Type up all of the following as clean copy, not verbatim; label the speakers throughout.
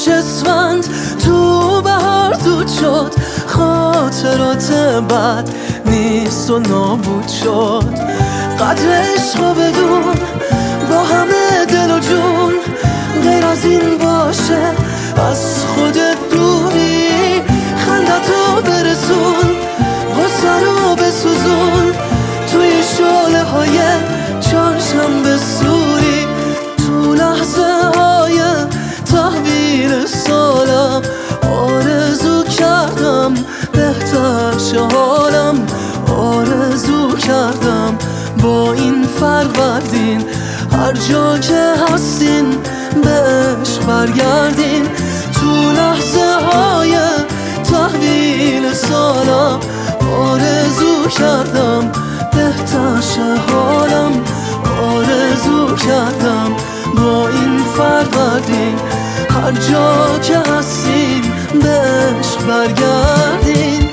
Speaker 1: پیش اسفند تو بهار دود شد، خاطرات بد نیست و نابود شد. قدر عشق و بدون با همه دل و جون، غیر از این باشه از خودت دوری. خندتو برسون، غصه رو بسوزون، توی شعله های چهارشنبه سوری. تو لحظه های تحویل سالم آرزو کردم بهتر شه حالم، آرزو کردم با این فروردین هر جا که هستین به عشق برگردین. تو لحظه های تحویل سالم آرزو کردم بهتر شه حالم، آرزو کردم با این فروردین هر جا که هستین به عشق برگردین.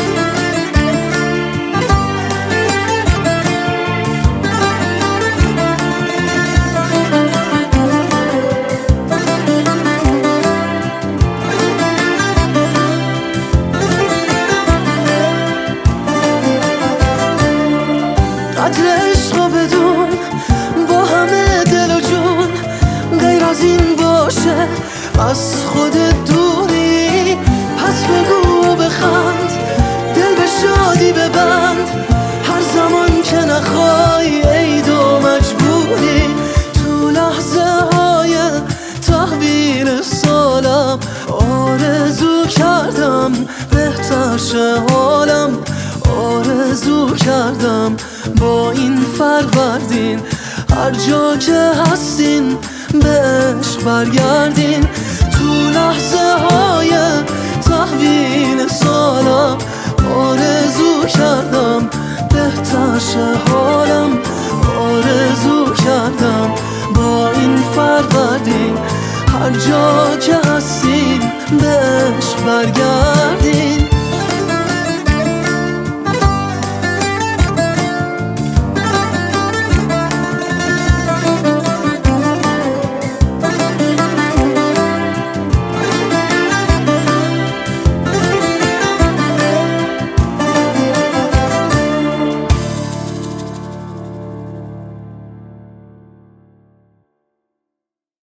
Speaker 1: قدر عشق و بدون با همه دل و جون، غیر از این باشه از خودت دوری. پس بگو و بخند، دل به شادی ببند، هر زمان که نخوای عید و مجبوری. تو لحظه های تحویل سالم آرزو کردم بهتر شه حالم، آرزو کردم با این فروردین هر جا که هستین به عشق برگردین. تو لحظه های تحویل سالم آرزو کردم بهتر شه حالم، آرزو کردم با این فروردین هر جا که